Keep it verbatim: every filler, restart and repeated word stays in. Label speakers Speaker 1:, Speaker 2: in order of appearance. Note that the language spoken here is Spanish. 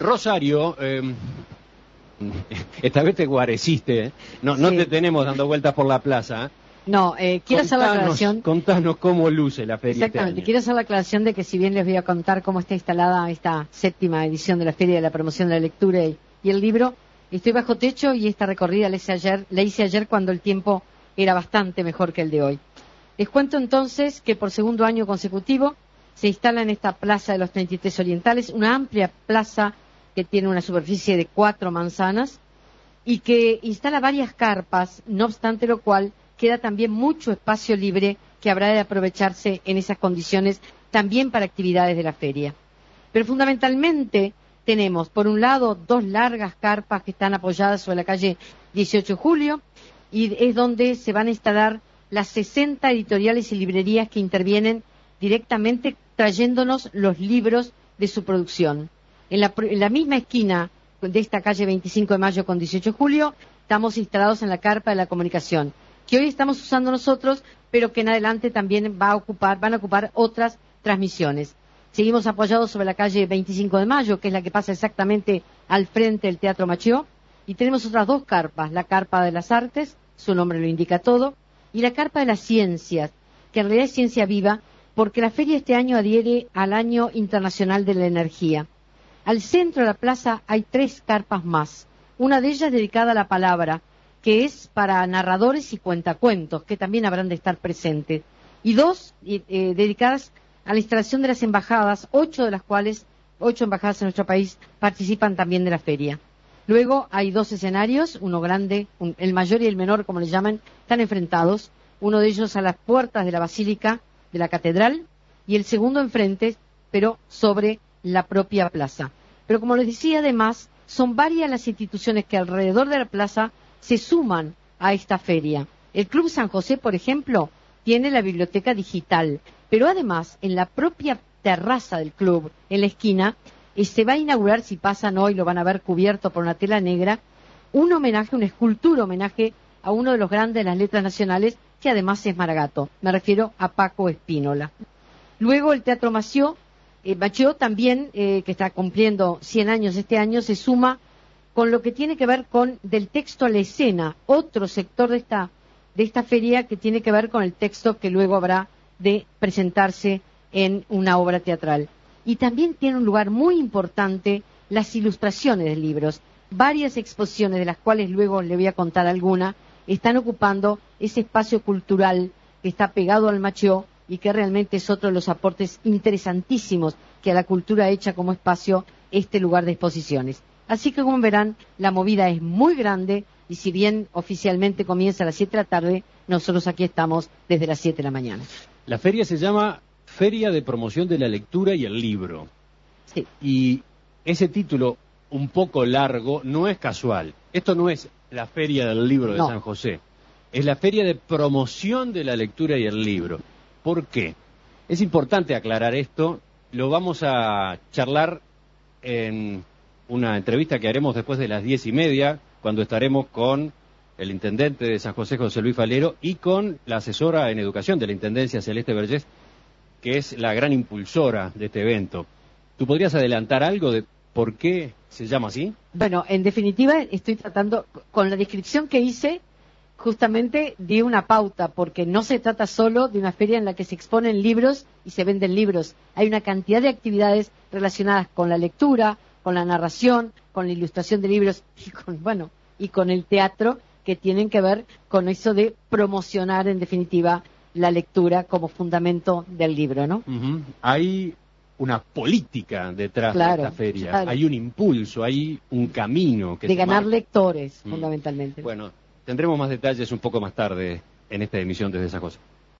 Speaker 1: Rosario, eh, esta vez te guareciste, ¿eh? no, no
Speaker 2: Sí.
Speaker 1: te tenemos dando vueltas por la plaza.
Speaker 2: No, eh, quiero hacer la aclaración.
Speaker 1: Contanos cómo luce la feria.
Speaker 2: Exactamente,
Speaker 1: este año.
Speaker 2: quiero hacer la aclaración de que si bien les voy a contar cómo está instalada esta séptima edición de la Feria de la Promoción de la Lectura y, y el Libro, estoy bajo techo y esta recorrida la hice ayer, la hice ayer cuando el tiempo era bastante mejor que el de hoy. Les cuento entonces que por segundo año consecutivo se instala en esta Plaza de los treinta y tres Orientales, una amplia plaza que tiene una superficie de cuatro manzanas y que instala varias carpas, no obstante lo cual queda también mucho espacio libre que habrá de aprovecharse en esas condiciones también para actividades de la feria. Pero fundamentalmente tenemos, por un lado, dos largas carpas que están apoyadas sobre la calle dieciocho de julio y es donde se van a instalar las sesenta editoriales y librerías que intervienen directamente trayéndonos los libros de su producción. En la, en la misma esquina de esta calle veinticinco de mayo con dieciocho de julio estamos instalados en la carpa de la comunicación, que hoy estamos usando nosotros, pero que en adelante también va a ocupar, van a ocupar otras transmisiones. Seguimos apoyados sobre la calle veinticinco de mayo, que es la que pasa exactamente al frente del Teatro Machió, y tenemos otras dos carpas, la carpa de las artes, su nombre lo indica todo, y la carpa de las ciencias, que en realidad es ciencia viva, porque la feria este año adhiere al Año Internacional de la Energía. Al centro de la plaza hay tres carpas más, una de ellas dedicada a la palabra, que es para narradores y cuentacuentos, que también habrán de estar presentes, y dos eh, dedicadas a la instalación de las embajadas, ocho de las cuales, ocho embajadas en nuestro país, participan también de la feria. Luego hay dos escenarios, uno grande, un, el mayor y el menor, como le llaman, están enfrentados, uno de ellos a las puertas de la Basílica de la Catedral, y el segundo enfrente, pero sobre la propia plaza. Pero como les decía, además, son varias las instituciones que alrededor de la plaza se suman a esta feria. El Club San José, por ejemplo, tiene la biblioteca digital, pero además en la propia terraza del club, en la esquina, eh, se va a inaugurar, si pasan hoy lo van a ver cubierto por una tela negra, un homenaje, una escultura homenaje a uno de los grandes de las letras nacionales, que además es Maragato. Me refiero a Paco Espínola. Luego el Teatro Machió, eh, Machió también, eh, que está cumpliendo cien años este año, se suma con lo que tiene que ver con del texto a la escena, otro sector de esta, de esta feria que tiene que ver con el texto que luego habrá de presentarse en una obra teatral. Y también tiene un lugar muy importante las ilustraciones de libros. Varias exposiciones, de las cuales luego le voy a contar alguna, están ocupando ese espacio cultural que está pegado al Machió y que realmente es otro de los aportes interesantísimos que a la cultura hecha como espacio este lugar de exposiciones. Así que como verán, la movida es muy grande y si bien oficialmente comienza a las siete de la tarde, nosotros aquí estamos desde las siete de la mañana.
Speaker 1: La feria se llama Feria de Promoción de la Lectura y el Libro.
Speaker 2: Sí.
Speaker 1: Y ese título un poco largo no es casual. Esto no es la Feria del Libro de
Speaker 2: No.
Speaker 1: San José. Es la Feria de Promoción de la Lectura y el Libro. ¿Por qué? Es importante aclarar esto. Lo vamos a charlar en una entrevista que haremos después de las diez y media, cuando estaremos con el intendente de San José, José Luis Falero, y con la asesora en educación de la Intendencia, Celeste Vergés, que es la gran impulsora de este evento. ¿Tú podrías adelantar algo de por qué se llama así?
Speaker 2: Bueno, en definitiva estoy tratando, con la descripción que hice, justamente di una pauta, porque no se trata solo de una feria en la que se exponen libros y se venden libros. Hay una cantidad de actividades relacionadas con la lectura, con la narración, con la ilustración de libros y con, bueno, y con el teatro, que tienen que ver con eso de promocionar, en definitiva, la lectura como fundamento del libro, ¿no?
Speaker 1: Uh-huh. Hay una política detrás
Speaker 2: Claro,
Speaker 1: de esta feria,
Speaker 2: claro.
Speaker 1: hay un impulso, hay un camino que
Speaker 2: De
Speaker 1: se
Speaker 2: ganar
Speaker 1: marca.
Speaker 2: lectores,
Speaker 1: Mm.
Speaker 2: fundamentalmente.
Speaker 1: Bueno, tendremos más detalles un poco más tarde en esta emisión desde San José.